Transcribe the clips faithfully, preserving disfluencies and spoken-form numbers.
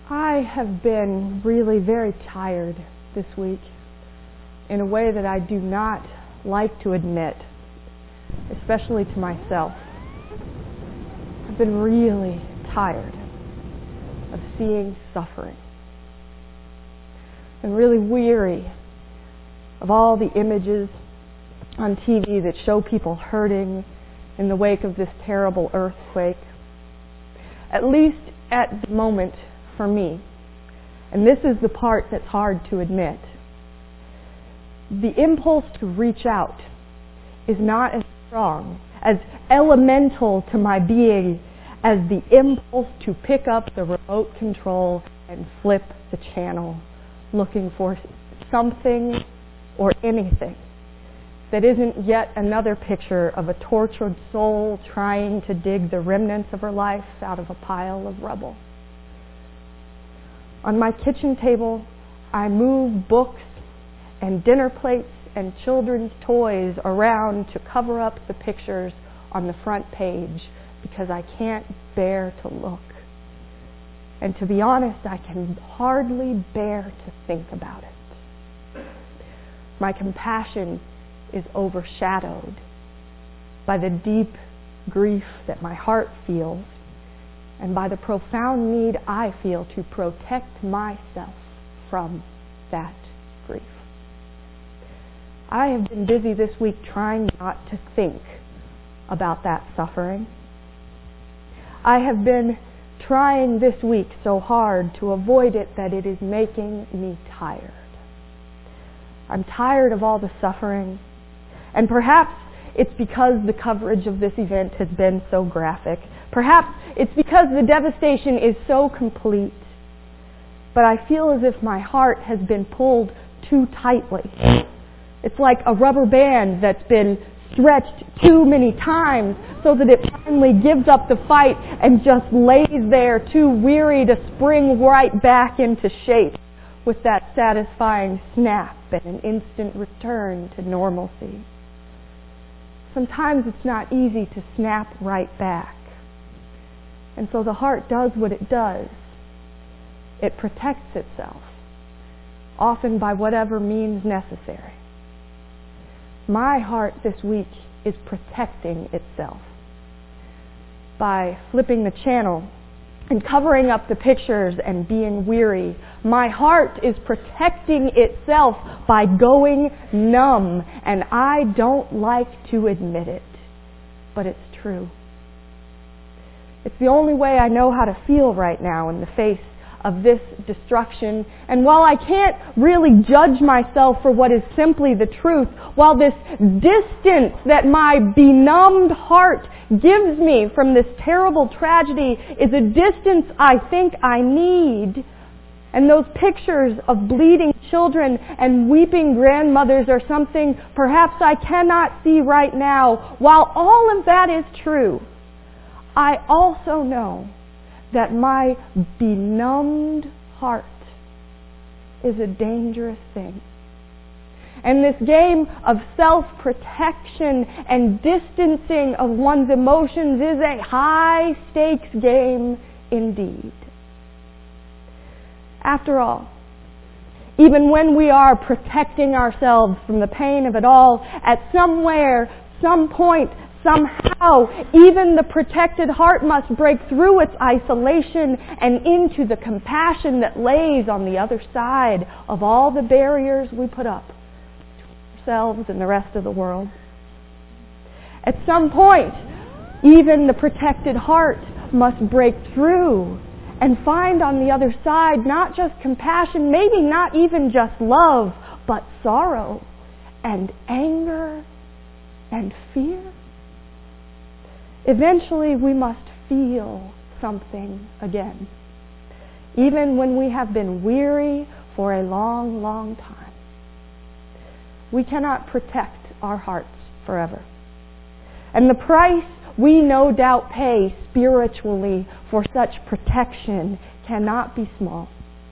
I have been really very tired this week in a way that I do not like to admit, especially to myself. I've been really tired of seeing suffering and really weary of all the images on T V that show people hurting in the wake of this terrible earthquake. At least at the moment for me, and this is the part that's hard to admit, the impulse to reach out is not as strong, as elemental to my being as the impulse to pick up the remote control and flip the channel looking for something or anything that isn't yet another picture of a tortured soul trying to dig the remnants of her life out of a pile of rubble. On my kitchen table, I move books and dinner plates and children's toys around to cover up the pictures on the front page because I can't bear to look. And to be honest, I can hardly bear to think about it. My compassion is overshadowed by the deep grief that my heart feels and by the profound need I feel to protect myself from that grief. I have been busy this week trying not to think about that suffering. I have been trying this week so hard to avoid it that it is making me tired. I'm tired of all the suffering, and perhaps it's because the coverage of this event has been so graphic. Perhaps it's because the devastation is so complete. But I feel as if my heart has been pulled too tightly. It's like a rubber band that's been stretched too many times so that it finally gives up the fight and just lays there too weary to spring right back into shape with that satisfying snap and an instant return to normalcy. Sometimes it's not easy to snap right back. And so the heart does what it does. It protects itself, often by whatever means necessary. My heart this week is protecting itself by flipping the channel and covering up the pictures and being weary. My heart is protecting itself by going numb, and I don't like to admit it, but it's true. It's the only way I know how to feel right now in the face of this destruction. And while I can't really judge myself for what is simply the truth, while this distance that my benumbed heart gives me from this terrible tragedy is a distance I think I need, and those pictures of bleeding children and weeping grandmothers are something perhaps I cannot see right now, while all of that is true, I also know that my benumbed heart is a dangerous thing. And this game of self-protection and distancing of one's emotions is a high-stakes game indeed. After all, even when we are protecting ourselves from the pain of it all, at somewhere, some point, somehow, even the protected heart must break through its isolation and into the compassion that lays on the other side of all the barriers we put up between ourselves and the rest of the world. At some point, even the protected heart must break through and find on the other side not just compassion, maybe not even just love, but sorrow and anger and fear. Eventually, we must feel something again, even when we have been weary for a long, long time. We cannot protect our hearts forever. And the price we no doubt pay spiritually for such protection cannot be small.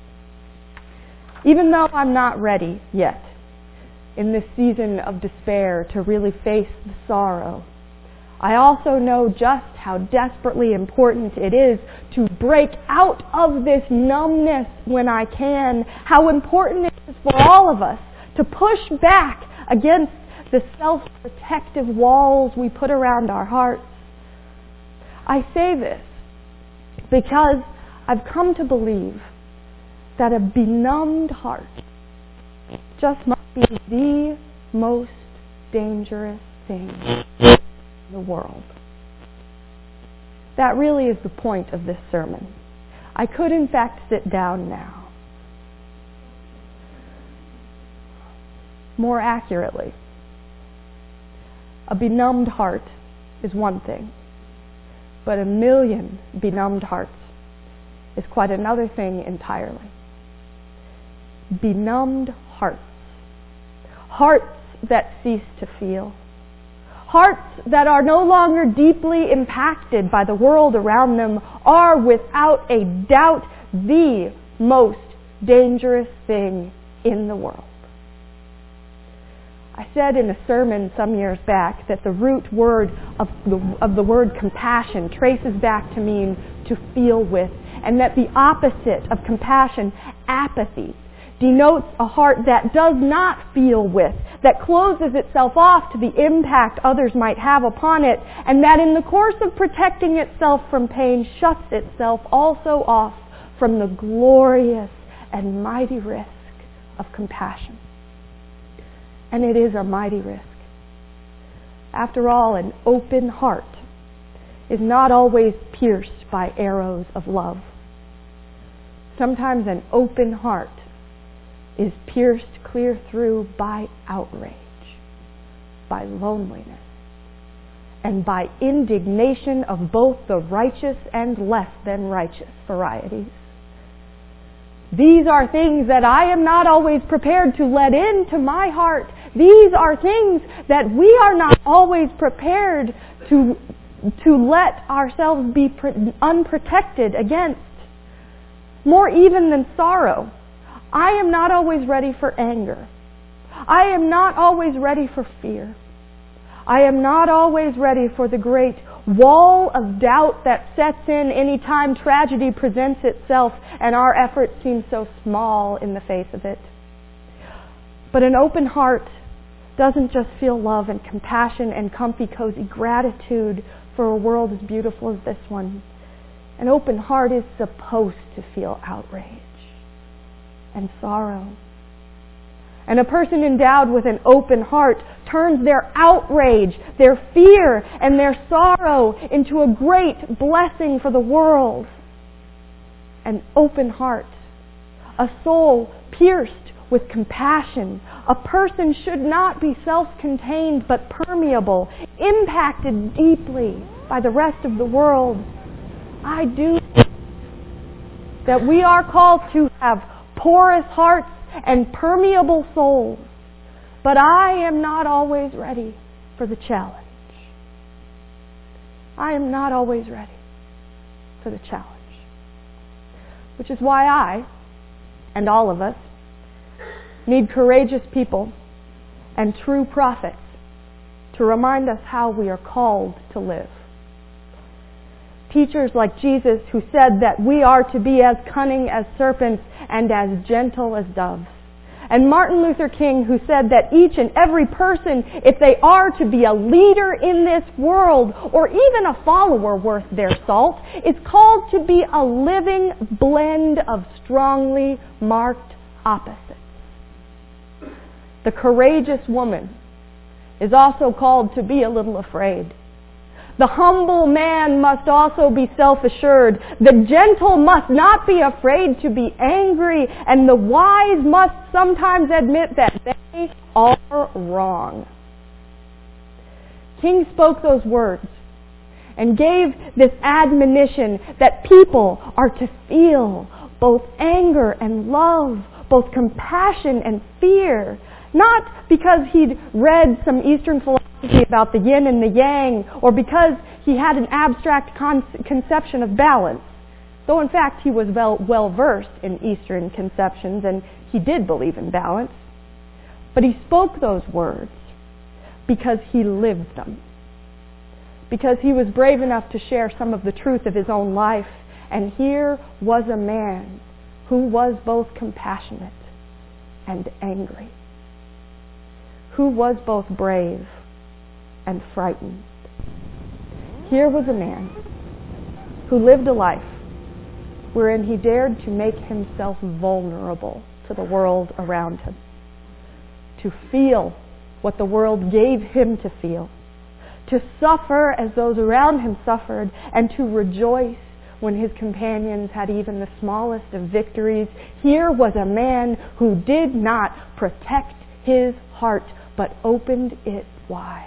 Even though I'm not ready yet in this season of despair to really face the sorrow, I also know just how desperately important it is to break out of this numbness when I can, how important it is for all of us to push back against the self-protective walls we put around our hearts. I say this because I've come to believe that a benumbed heart just must be the most dangerous thing in the world. That really is the point of this sermon. I could in fact sit down now. More accurately, a benumbed heart is one thing, but a million benumbed hearts is quite another thing entirely. Benumbed hearts. Hearts that cease to feel. Hearts that are no longer deeply impacted by the world around them are without a doubt the most dangerous thing in the world. I said in a sermon some years back that the root word of the, of the word compassion traces back to mean to feel with, and that the opposite of compassion, apathy, denotes a heart that does not feel with, that closes itself off to the impact others might have upon it, and that in the course of protecting itself from pain shuts itself also off from the glorious and mighty risk of compassion. And it is a mighty risk. After all, an open heart is not always pierced by arrows of love. Sometimes an open heart is pierced clear through by outrage, by loneliness, and by indignation of both the righteous and less than righteous varieties. These are things that I am not always prepared to let into my heart. These are things that we are not always prepared to, to let ourselves be unprotected against. More even than sorrow, I am not always ready for anger. I am not always ready for fear. I am not always ready for the great wall of doubt that sets in any time tragedy presents itself and our efforts seem so small in the face of it. But an open heart doesn't just feel love and compassion and comfy, cozy gratitude for a world as beautiful as this one. An open heart is supposed to feel outrage and sorrow. And a person endowed with an open heart turns their outrage, their fear, and their sorrow into a great blessing for the world. An open heart, a soul pierced with compassion. A person should not be self-contained but permeable, impacted deeply by the rest of the world. I do think that we are called to have porous hearts and permeable souls, but I am not always ready for the challenge. I am not always ready for the challenge. Which is why I, and all of us, need courageous people and true prophets to remind us how we are called to live. Teachers like Jesus who said that we are to be as cunning as serpents and as gentle as doves. And Martin Luther King who said that each and every person, if they are to be a leader in this world or even a follower worth their salt, is called to be a living blend of strongly marked opposites. The courageous woman is also called to be a little afraid. The humble man must also be self-assured. The gentle must not be afraid to be angry. And the wise must sometimes admit that they are wrong. King spoke those words and gave this admonition that people are to feel both anger and love, both compassion and fear. Not because he'd read some Eastern philosophy about the yin and the yang, or because he had an abstract con- conception of balance, though in fact he was well, well versed in Eastern conceptions and he did believe in balance. But he spoke those words because he lived them. because he was brave enough to share some of the truth of his own life. And here was a man who was both compassionate and angry, who was both brave and frightened. Here was a man who lived a life wherein he dared to make himself vulnerable to the world around him, to feel what the world gave him to feel, to suffer as those around him suffered, and to rejoice when his companions had even the smallest of victories. Here was a man who did not protect his heart, but opened it wide.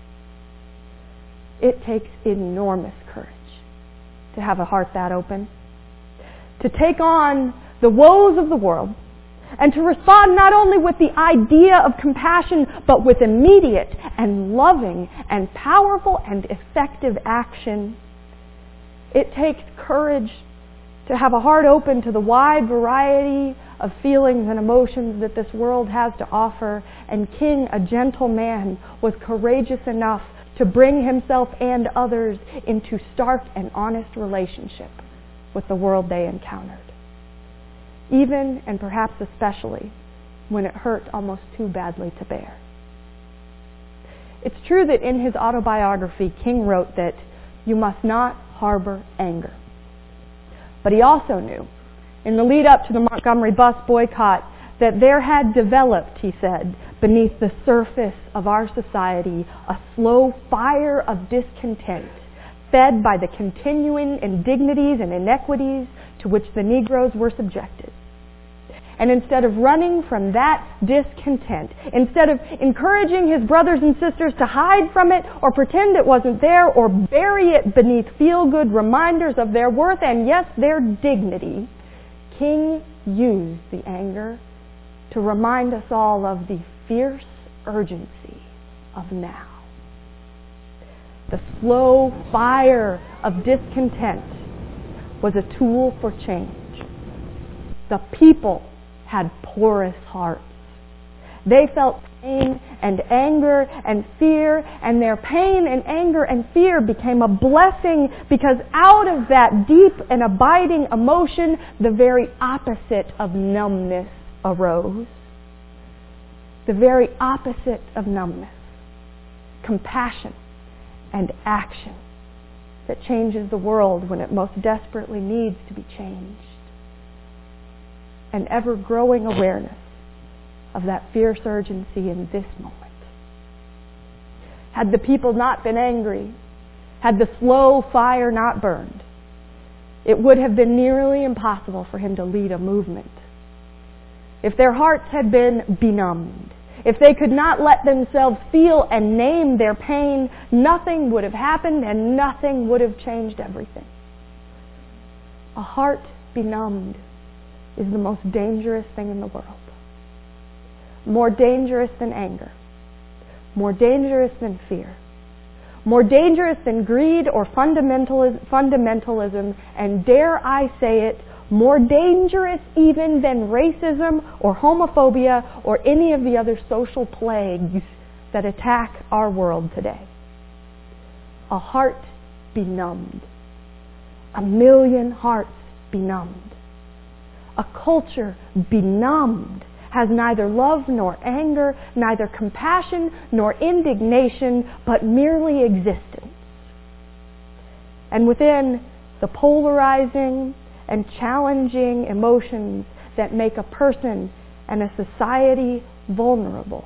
It takes enormous courage to have a heart that open, to take on the woes of the world, and to respond not only with the idea of compassion, but with immediate and loving and powerful and effective action. It takes courage to have a heart open to the wide variety of feelings and emotions that this world has to offer. And King, a gentle man, was courageous enough to bring himself and others into stark and honest relationship with the world they encountered, even and perhaps especially when it hurt almost too badly to bear. It's true that in his autobiography, King wrote that you must not harbor anger. But he also knew, in the lead up to the Montgomery bus boycott, that there had developed, he said, beneath the surface of our society a slow fire of discontent, fed by the continuing indignities and inequities to which the Negroes were subjected. And instead of running from that discontent, instead of encouraging his brothers and sisters to hide from it or pretend it wasn't there or bury it beneath feel-good reminders of their worth and, yes, their dignity, King used the anger to remind us all of the fierce urgency of now. The slow fire of discontent was a tool for change. The people had porous hearts. They felt pain and anger and fear, and their pain and anger and fear became a blessing because out of that deep and abiding emotion, the very opposite of numbness arose. The very opposite of numbness. Compassion and action that changes the world when it most desperately needs to be changed. An ever-growing awareness of that fierce urgency in this moment. Had the people not been angry, had the slow fire not burned, it would have been nearly impossible for him to lead a movement. If their hearts had been benumbed, if they could not let themselves feel and name their pain, nothing would have happened and nothing would have changed everything. A heart benumbed is the most dangerous thing in the world. More dangerous than anger. More dangerous than fear. More dangerous than greed or fundamentalism, fundamentalism, and dare I say it, more dangerous even than racism or homophobia or any of the other social plagues that attack our world today. A heart benumbed. A million hearts benumbed. A culture benumbed has neither love nor anger, neither compassion nor indignation, but merely existence. And within the polarizing and challenging emotions that make a person and a society vulnerable,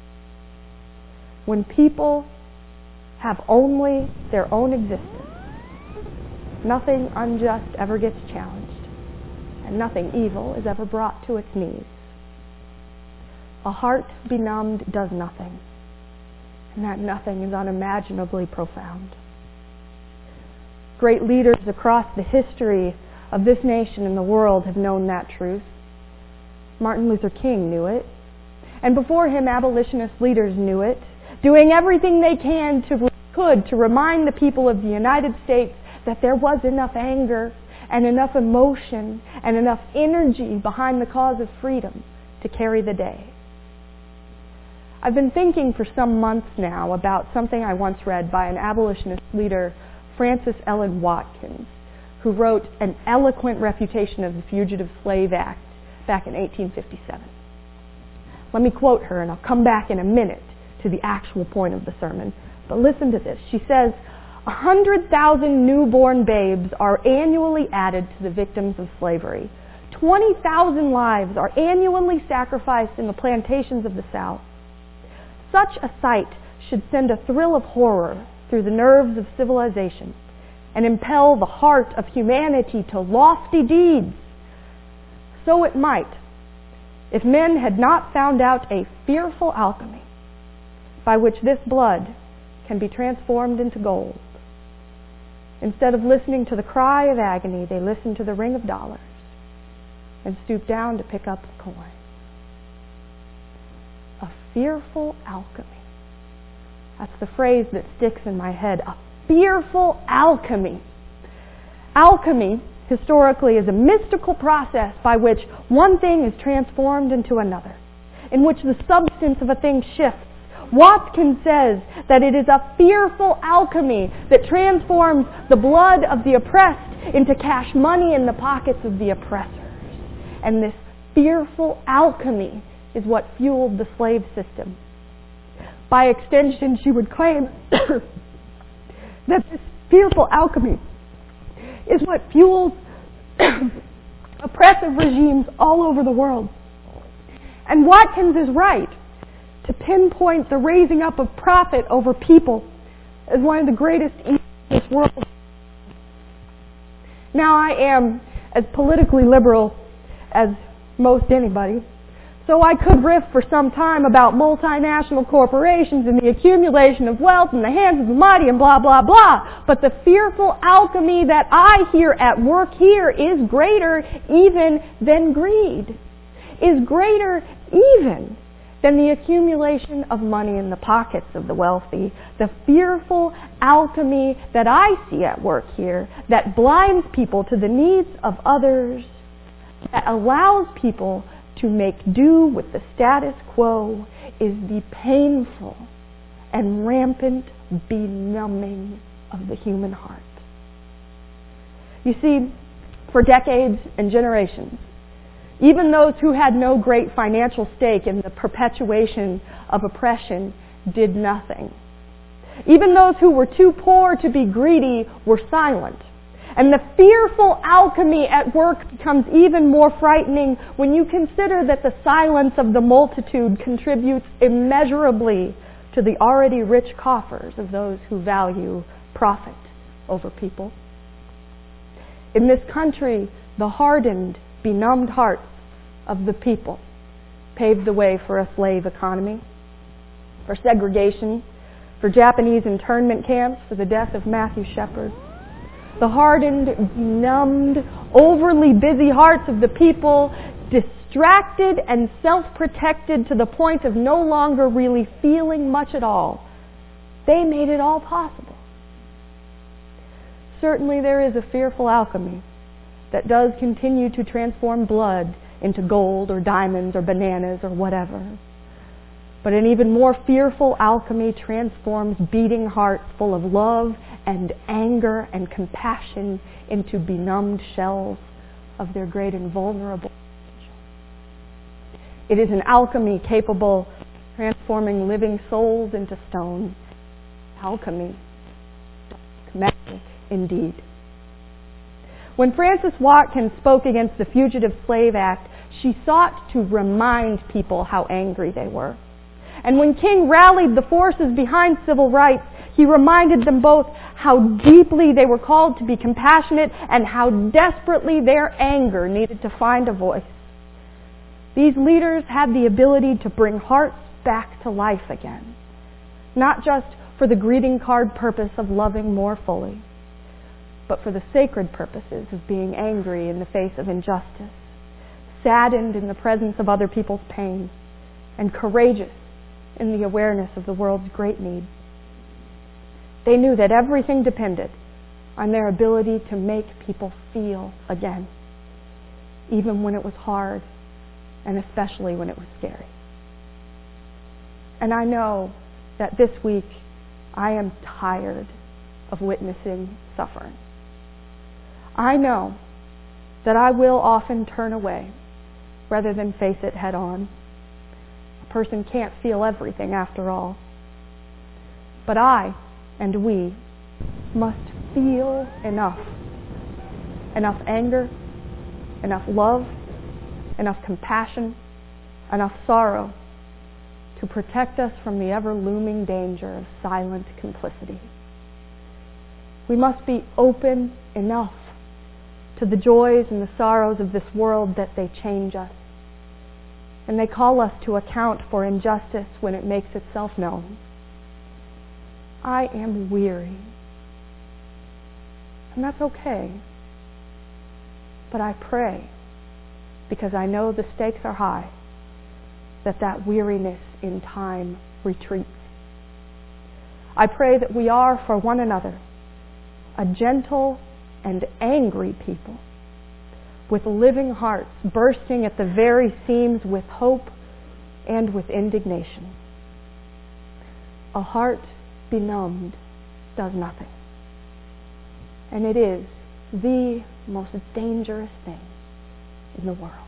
when people have only their own existence, nothing unjust ever gets challenged, and nothing evil is ever brought to its knees. A heart benumbed does nothing, and that nothing is unimaginably profound. Great leaders across the history of this nation and the world have known that truth. Martin Luther King knew it, and before him abolitionist leaders knew it, doing everything they can to could to remind the people of the United States that there was enough anger and enough emotion and enough energy behind the cause of freedom to carry the day. I've been thinking for some months now about something I once read by an abolitionist leader, Frances Ellen Watkins, who wrote an eloquent refutation of the Fugitive Slave Act back in eighteen fifty-seven. Let me quote her, and I'll come back in a minute to the actual point of the sermon. But listen to this. She says, one hundred thousand newborn babes are annually added to the victims of slavery. twenty thousand lives are annually sacrificed in the plantations of the South. Such a sight should send a thrill of horror through the nerves of civilization and impel the heart of humanity to lofty deeds. So it might, if men had not found out a fearful alchemy by which this blood can be transformed into gold. Instead of listening to the cry of agony, they listen to the ring of dollars and stoop down to pick up the coin. A fearful alchemy. That's the phrase that sticks in my head. A fearful alchemy. Alchemy, historically, is a mystical process by which one thing is transformed into another, in which the substance of a thing shifts. Watkins says that it is a fearful alchemy that transforms the blood of the oppressed into cash money in the pockets of the oppressors. And this fearful alchemy is what fueled the slave system. By extension, she would claim that this fearful alchemy is what fuels oppressive regimes all over the world. And Watkins is right to pinpoint the raising up of profit over people as one of the greatest evils in this world. Now, I am as politically liberal as most anybody, so I could riff for some time about multinational corporations and the accumulation of wealth in the hands of the mighty and blah, blah, blah. But the fearful alchemy that I hear at work here is greater even than greed, is greater even than the accumulation of money in the pockets of the wealthy. The fearful alchemy that I see at work here that blinds people to the needs of others, that allows people to make do with the status quo, is the painful and rampant benumbing of the human heart. You see, for decades and generations, even those who had no great financial stake in the perpetuation of oppression did nothing. Even those who were too poor to be greedy were silent. And the fearful alchemy at work becomes even more frightening when you consider that the silence of the multitude contributes immeasurably to the already rich coffers of those who value profit over people. In this country, the hardened, benumbed hearts of the people paved the way for a slave economy, for segregation, for Japanese internment camps, for the death of Matthew Shepard. The hardened, benumbed, overly busy hearts of the people, distracted and self-protected to the point of no longer really feeling much at all, they made it all possible. Certainly there is a fearful alchemy that does continue to transform blood into gold or diamonds or bananas or whatever. But an even more fearful alchemy transforms beating hearts full of love and anger and compassion into benumbed shells of their great and vulnerable potential. It is an alchemy capable of transforming living souls into stone. Alchemy, magic indeed. When Frances Watkins spoke against the Fugitive Slave Act, she sought to remind people how angry they were. And when King rallied the forces behind civil rights, he reminded them both how deeply they were called to be compassionate and how desperately their anger needed to find a voice. These leaders had the ability to bring hearts back to life again, not just for the greeting card purpose of loving more fully, but for the sacred purposes of being angry in the face of injustice, saddened in the presence of other people's pain, and courageous in the awareness of the world's great need. They knew that everything depended on their ability to make people feel again, even when it was hard, and especially when it was scary. And I know that this week I am tired of witnessing suffering. I know that I will often turn away rather than face it head on. A person can't feel everything after all. But I and we must feel enough. Enough anger, enough love, enough compassion, enough sorrow to protect us from the ever-looming danger of silent complicity. We must be open enough to the joys and the sorrows of this world that they change us. And they call us to account for injustice when it makes itself known. I am weary. And that's okay. But I pray, because I know the stakes are high, that that weariness in time retreats. I pray that we are for one another a gentle and angry people with living hearts bursting at the very seams with hope and with indignation. A heart benumbed does nothing. And it is the most dangerous thing in the world.